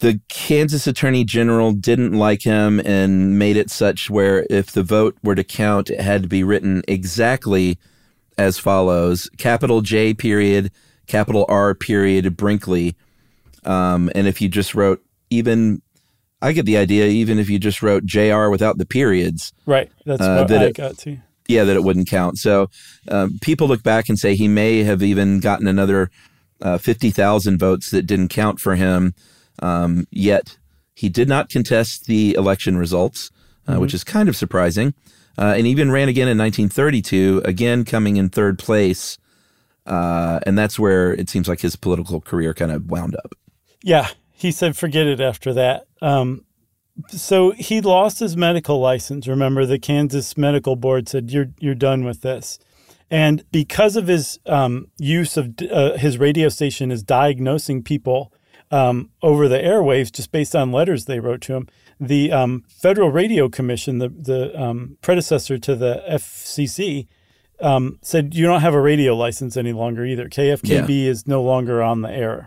the Kansas Attorney General didn't like him and made it such where if the vote were to count, it had to be written exactly as follows: capital J period, capital R period, Brinkley. Um, and if you just wrote even, I get the idea, even if you just wrote J R without the periods. Right. That's uh, what that I it, got to. Yeah, that it wouldn't count. So um, people look back and say he may have even gotten another uh, fifty thousand votes that didn't count for him. Um, yet he did not contest the election results, uh, mm-hmm. which is kind of surprising. Uh, and even ran again in nineteen thirty-two, again coming in third place. Uh, and that's where it seems like his political career kind of wound up. Yeah, he said forget it after that. Um, so he lost his medical license. Remember, the Kansas Medical Board said, you're you're done with this. And because of his um, use of uh, his radio station as diagnosing people um, over the airwaves, just based on letters they wrote to him, the um, Federal Radio Commission, the, the um, predecessor to the F C C, um, said you don't have a radio license any longer either. K F K B yeah. is no longer on the air.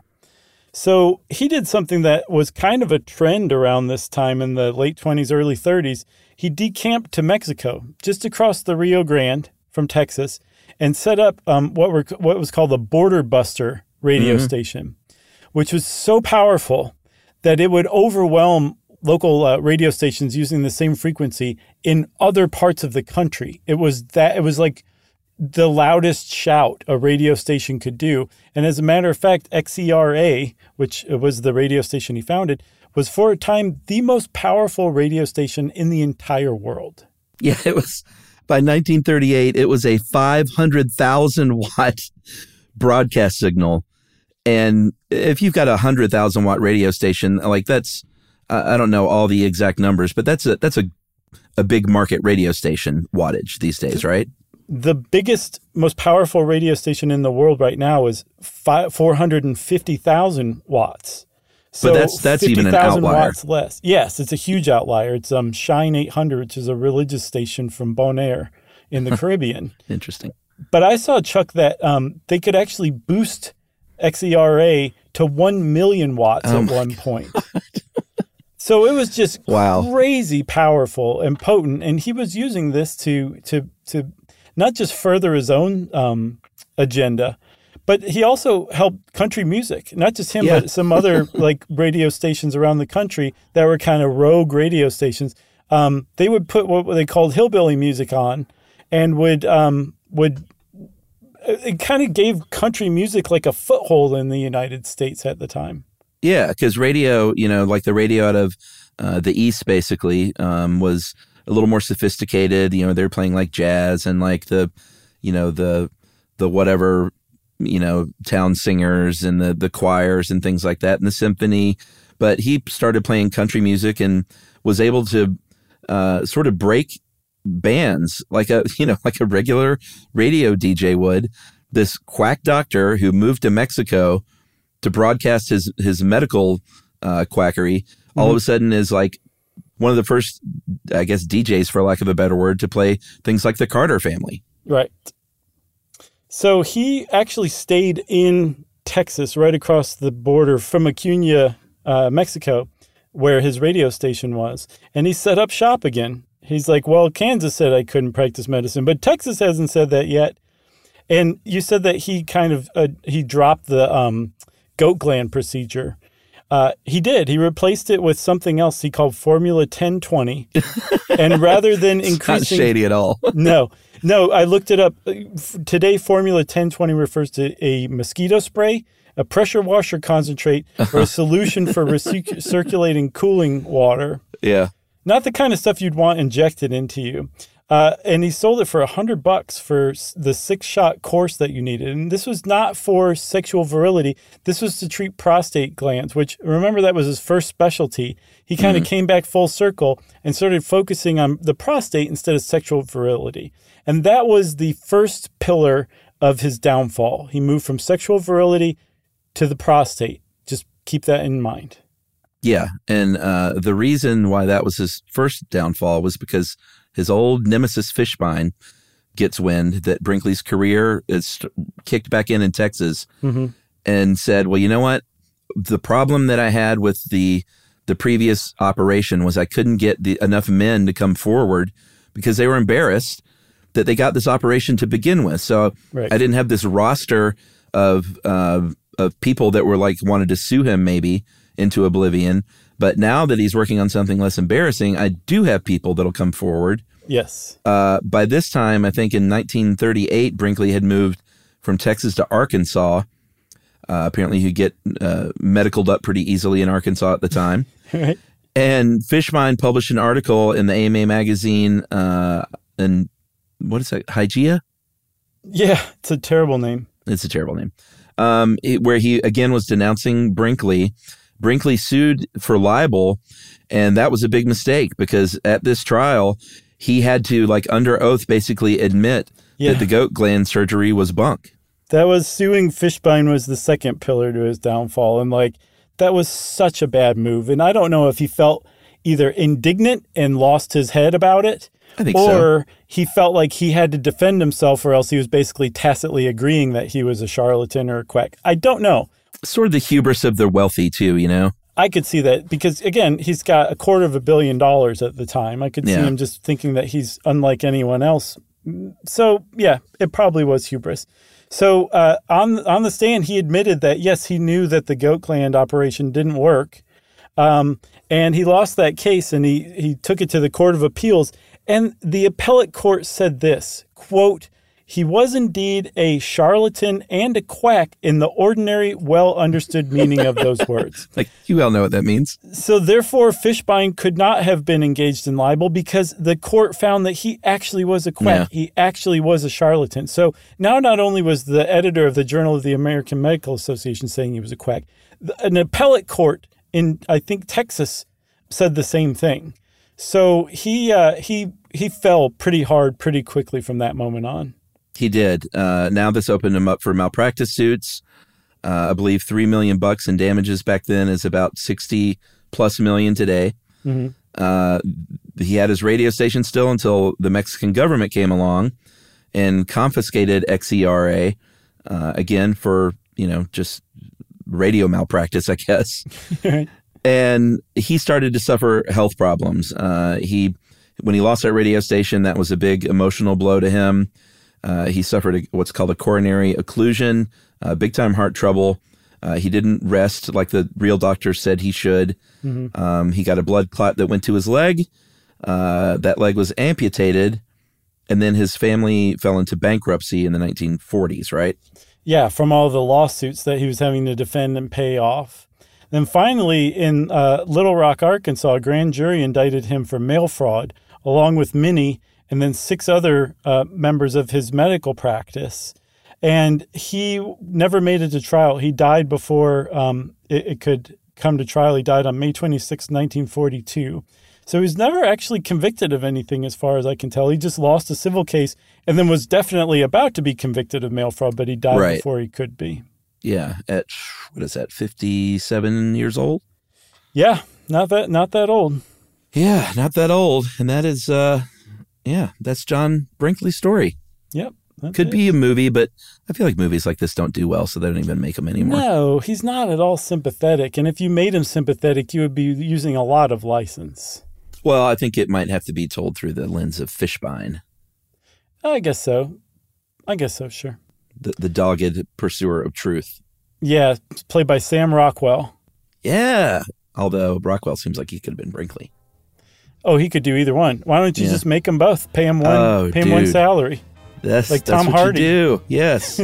So he did something that was kind of a trend around this time in the late twenties, early thirties. He decamped to Mexico, just across the Rio Grande from Texas, and set up um, what were what was called the Border Buster radio mm-hmm. station, which was so powerful that it would overwhelm local uh, radio stations using the same frequency in other parts of the country. It was that it was like the loudest shout a radio station could do. And as a matter of fact, X E R A, which was the radio station he founded, was for a time the most powerful radio station in the entire world. Yeah, it was. By nineteen thirty-eight, it was a five hundred thousand watt broadcast signal. And if you've got a one hundred thousand watt radio station, like that's, uh, I don't know all the exact numbers, but that's a that's a, a big market radio station wattage these days, right? The biggest, most powerful radio station in the world right now is four hundred fifty thousand watts. So but that's that's even an outlier. Watts less. Yes, it's a huge outlier. It's um, Shine eight hundred, which is a religious station from Bonaire in the Caribbean. Interesting. But I saw, Chuck, that um, they could actually boost X E R A to one million watts oh at one God. point. So it was just wow. crazy powerful and potent. And he was using this to to to not just further his own um, agenda, but he also helped country music, not just him, yeah. but some other like radio stations around the country that were kind of rogue radio stations. Um, they would put what they called hillbilly music on, and would um, would it kind of gave country music like a foothold in the United States at the time. Yeah, because radio, you know, like the radio out of uh, the East, basically, um, was a little more sophisticated. You know, they're playing like jazz and like the, you know, the the whatever. you know, town singers and the, the choirs and things like that and the symphony. But he started playing country music and was able to uh, sort of break bands like a, you know, like a regular radio D J would. This quack doctor who moved to Mexico to broadcast his, his medical uh, quackery mm-hmm. all of a sudden is like one of the first, I guess, D Js, for lack of a better word, to play things like the Carter Family. Right. So he actually stayed in Texas, right across the border from Acuña, uh, Mexico, where his radio station was. And he set up shop again. He's like, well, Kansas said I couldn't practice medicine, but Texas hasn't said that yet. And you said that he kind of, uh, he dropped the um, goat gland procedure. Uh, he did. He replaced it with something else he called Formula ten twenty. And rather than it's increasing... not shady at all. no. No, I looked it up. Today, Formula ten twenty refers to a mosquito spray, a pressure washer concentrate, or a solution for recirculating cooling water. Yeah. Not the kind of stuff you'd want injected into you. Uh, and he sold it for a hundred bucks for the six-shot course that you needed. And this was not for sexual virility. This was to treat prostate glands, which, remember, that was his first specialty. He kind of mm-hmm. came back full circle and started focusing on the prostate instead of sexual virility. And that was the first pillar of his downfall. He moved from sexual virility to the prostate. Just keep that in mind. Yeah. And uh, the reason why that was his first downfall was because his old nemesis Fishbein gets wind that Brinkley's career is kicked back in in Texas mm-hmm. and said, well, you know what? the problem that I had with the the previous operation was I couldn't get the, enough men to come forward because they were embarrassed that they got this operation to begin with. So right. I didn't have this roster of uh, of people that were like wanted to sue him maybe into oblivion. But now that he's working on something less embarrassing, I do have people that'll come forward. Yes. Uh, by this time, I think in nineteen thirty-eight, Brinkley had moved from Texas to Arkansas. Uh, apparently, you get uh, medicaled up pretty easily in Arkansas at the time. Right. And Fishbein published an article in the A M A magazine, uh, and what is that, Hygeia? Yeah, it's a terrible name. It's a terrible name. Um, it, where he, again, was denouncing Brinkley. Brinkley sued for libel, and that was a big mistake because at this trial, he had to, like, under oath, basically admit yeah. that the goat gland surgery was bunk. That was suing Fishbein was the second pillar to his downfall. And like, that was such a bad move. And I don't know if he felt either indignant and lost his head about it. I think or so. he felt like he had to defend himself or else he was basically tacitly agreeing that he was a charlatan or a quack. I don't know. Sort of the hubris of the wealthy too, you know? I could see that because, again, he's got a quarter of a billion dollars at the time. I could see yeah. him just thinking that he's unlike anyone else. So, yeah, it probably was hubris. So uh, on on the stand, he admitted that, yes, he knew that the goat gland operation didn't work. Um, and he lost that case and he, he took it to the Court of Appeals. And the appellate court said this, quote, "He was indeed a charlatan and a quack in the ordinary, well-understood meaning of those words." Like, you all know what that means. So therefore, Fishbein could not have been engaged in libel because the court found that he actually was a quack. Yeah. He actually was a charlatan. So now not only was the editor of the Journal of the American Medical Association saying he was a quack, an appellate court in, I think, Texas said the same thing. So he uh, he he fell pretty hard pretty quickly from that moment on. He did. Uh, now this opened him up for malpractice suits. Uh, I believe three million bucks in damages back then is about sixty plus million today. Mm-hmm. Uh, he had his radio station still until the Mexican government came along and confiscated X E R A uh, again for, you know, just radio malpractice, I guess. Right. And he started to suffer health problems. Uh, he, when he lost that radio station, that was a big emotional blow to him. Uh, he suffered a, what's called a coronary occlusion, uh, big-time heart trouble. Uh, he didn't rest like the real doctors said he should. Mm-hmm. Um, he got a blood clot that went to his leg. Uh, that leg was amputated, and then his family fell into bankruptcy in the nineteen forties, right? Yeah, from all the lawsuits that he was having to defend and pay off. Then finally, in uh, Little Rock, Arkansas, a grand jury indicted him for mail fraud, along with Minnie and then six other uh, members of his medical practice. And he never made it to trial. He died before um, it, it could come to trial. He died on May twenty-sixth, nineteen forty-two. So he was never actually convicted of anything as far as I can tell. He just lost a civil case and then was definitely about to be convicted of mail fraud, but he died right. before he could be. Yeah, at, what is that, fifty-seven years old? Yeah, not that not that old. Yeah, not that old. And that is, uh, yeah, that's John Brinkley's story. Yep. Could it. be a movie, but I feel like movies like this don't do well, so they don't even make them anymore. No, he's not at all sympathetic. And if you made him sympathetic, you would be using a lot of license. Well, I think it might have to be told through the lens of Fishbein. I guess so. I guess so, sure. The, the dogged pursuer of truth. Yeah, played by Sam Rockwell. Yeah, although Rockwell seems like he could have been Brinkley. Oh, he could do either one. Why don't you yeah. just make them both? Pay him one. Oh, pay him dude. one salary. That's like that's Tom what Hardy. You do. Yes.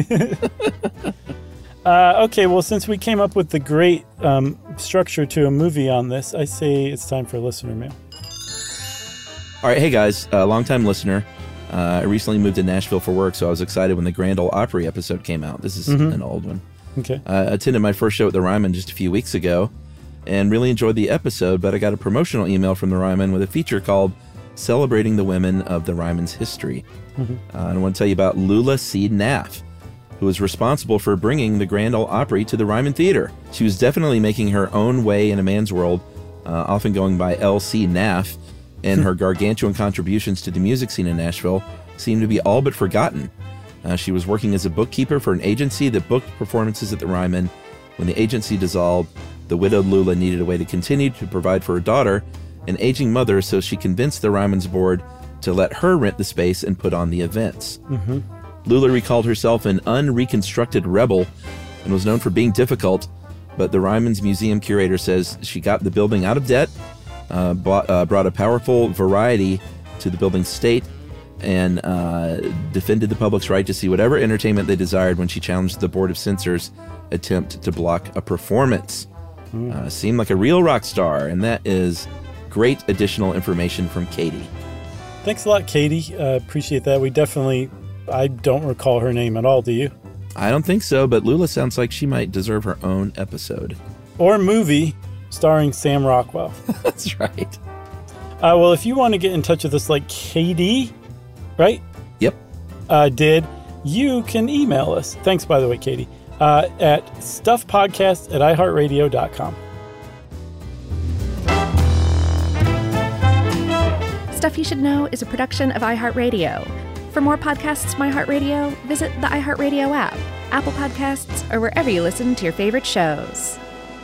uh, okay, well, since we came up with the great um, structure to a movie on this, I say it's time for listener mail. All right, hey guys, a uh, longtime listener. Uh, I recently moved to Nashville for work, so I was excited when the Grand Ole Opry episode came out. This is mm-hmm. an old one. Okay. Uh, I attended my first show at the Ryman just a few weeks ago and really enjoyed the episode, but I got a promotional email from the Ryman with a feature called Celebrating the Women of the Ryman's History. Mm-hmm. Uh, and I want to tell you about Lula C. Naff, who was responsible for bringing the Grand Ole Opry to the Ryman Theater. She was definitely making her own way in a man's world, uh, often going by L C. Naff, and her gargantuan contributions to the music scene in Nashville seemed to be all but forgotten. Uh, she was working as a bookkeeper for an agency that booked performances at the Ryman When the agency dissolved, the widowed Lula needed a way to continue to provide for her daughter, an aging mother, so she convinced the Ryman's board to let her rent the space and put on the events. Mm-hmm. Lula recalled herself an unreconstructed rebel and was known for being difficult, but the Ryman's museum curator says she got the building out of debt, uh, bought, uh, brought a powerful variety to the building's state, and uh, defended the public's right to see whatever entertainment they desired when she challenged the Board of Censors' attempt to block a performance. Mm. Uh, seemed like a real rock star, and that is great additional information from Katie. Thanks a lot, Katie. Uh, appreciate that. We definitely, I don't recall her name at all, do you? I don't think so, but Lula sounds like she might deserve her own episode. Or movie starring Sam Rockwell. That's right. Uh, well, if you want to get in touch with us like Katie, right? Yep. Uh, did, you can email us. Thanks, by the way, Katie, uh, at stuffpodcast at iheartradio dot com. Stuff You Should Know is a production of iHeartRadio. For more podcasts from iHeartRadio, visit the iHeartRadio app, Apple Podcasts, or wherever you listen to your favorite shows.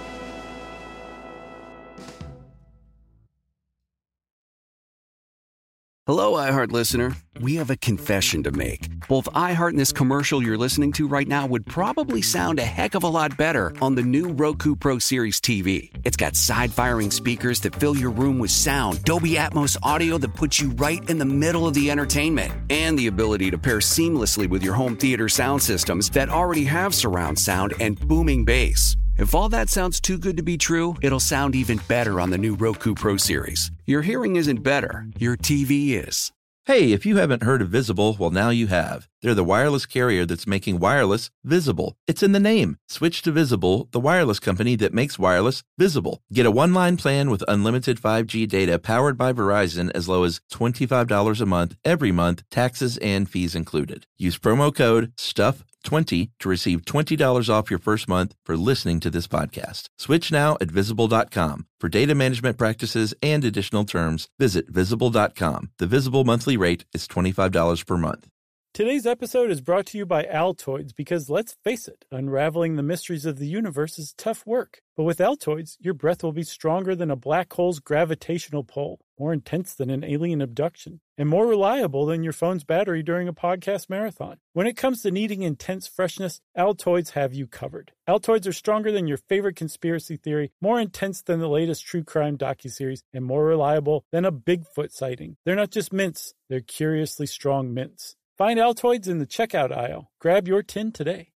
Hello, iHeart listener. We have a confession to make. Both iHeart and this commercial you're listening to right now would probably sound a heck of a lot better on the new Roku Pro Series T V. It's got side-firing speakers that fill your room with sound, Dolby Atmos audio that puts you right in the middle of the entertainment, and the ability to pair seamlessly with your home theater sound systems that already have surround sound and booming bass. If all that sounds too good to be true, it'll sound even better on the new Roku Pro Series. Your hearing isn't better, your T V is. Hey, if you haven't heard of Visible, well, now you have. They're the wireless carrier that's making wireless visible. It's in the name. Switch to Visible, the wireless company that makes wireless visible. Get a one-line plan with unlimited five G data powered by Verizon as low as twenty-five dollars a month every month, taxes and fees included. Use promo code stuff twenty to receive twenty dollars off your first month for listening to this podcast. Switch now at visible dot com. For data management practices and additional terms, visit visible dot com. The Visible monthly rate is twenty-five dollars per month. Today's episode is brought to you by Altoids because, let's face it, unraveling the mysteries of the universe is tough work. But with Altoids, your breath will be stronger than a black hole's gravitational pull, more intense than an alien abduction, and more reliable than your phone's battery during a podcast marathon. When it comes to needing intense freshness, Altoids have you covered. Altoids are stronger than your favorite conspiracy theory, more intense than the latest true crime docuseries, and more reliable than a Bigfoot sighting. They're not just mints, they're curiously strong mints. Find Altoids in the checkout aisle. Grab your tin today.